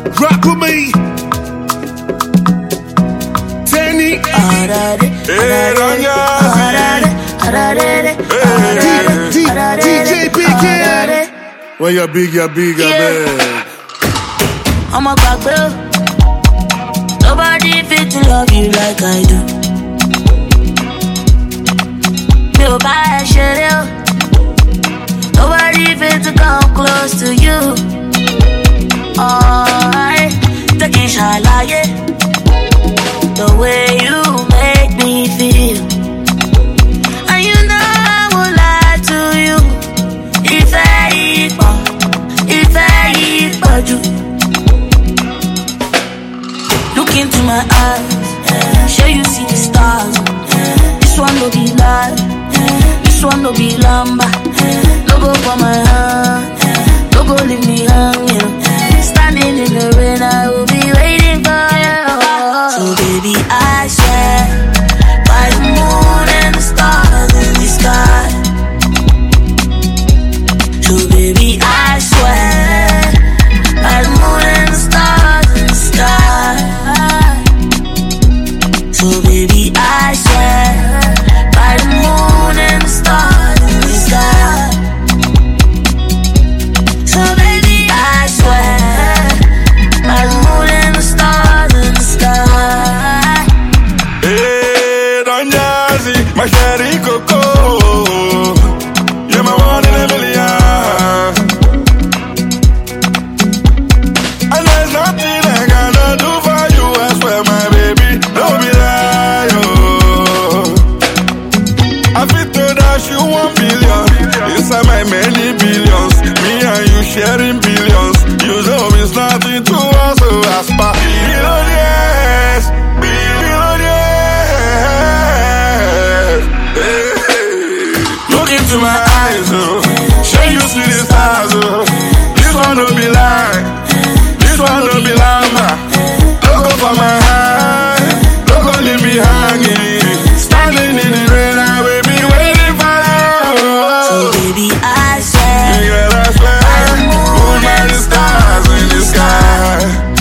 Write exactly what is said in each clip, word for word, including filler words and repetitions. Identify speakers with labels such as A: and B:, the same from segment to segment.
A: Rock with me. Tenny. D J Big. When you're big, you're big, you're big.
B: I'm a back, bro. Nobody fit to love you like I do. Feel bad, shit, yo. Nobody fit to come close to you. Alright, taking shala, yeah. The way you make me feel. And you know I won't lie to you. If I equal, if I equal you. Look into my eyes, yeah. Sure you see the stars, yeah. This one no be lie, yeah. This one no be lamba, yeah. No go for my hand, yeah. No go leave me hanging, yeah. Standing in the rain, I will be waiting for you. So baby, I swear by the moon and the stars in the sky. So baby, I swear by the moon and the stars in the sky. So baby, I swear by the moon and the stars in the sky. So baby, I swear by the moon and the stars in the sky.
C: Hey, Don Jazzy, my cherry coco, you're my one in a million. And there's nothing I cannot do for you. I swear, my baby, don't be lie, oh. I fit to dash you one billion inside my many billions. Me and you sharing billions. You know it's nothing to us, so as per billionaires, billionaires. Hey, hey. Look into my eyes, oh. Show you see the stars, oh. This one don't be lie. This one don't be lama. Don't go for my hand. Don't go leave me hanging. Standing in the rain, I will be waiting for you.
B: So baby, I swear,
C: Yeah, I swear.
B: by the moon and
C: The stars in the sky.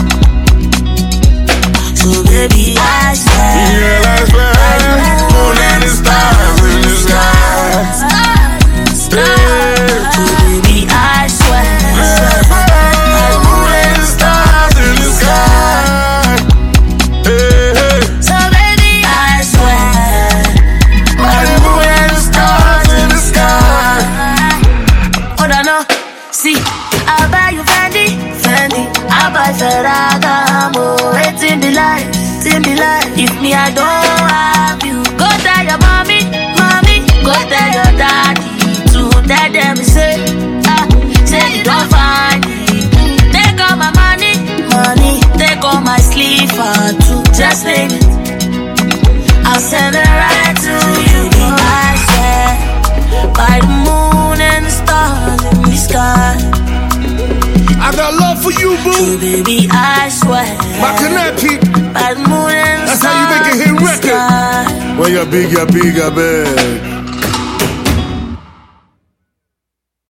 B: so baby, I swear,
C: Yeah, I swear. Moon and the stars in the sky.
B: so baby, I swear, by the moon and the stars in the sky.
C: Hey, hey.
B: So baby, I swear, by the moon and the stars in the sky. Hold on, no. See, I buy you Fendi, Fendi. I buy Ferragamo. Waiting be like, waiting be like. If me I don't have you, go tell your mommy, mommy. Go tell your daddy to tell them say, ah, say you don't find me. Take all my money, money. Take all my sleeper too. Just name it, I'll send it right to you. I swear by the moon and the stars in the sky.
A: I got love for you,
B: So
A: boo.
B: baby, I swear
A: Makanaki.
B: by the moon and the
A: That's how you
B: stars
A: make a hit
B: in the
A: record.
B: sky.
A: When you're big, you're big, you're big.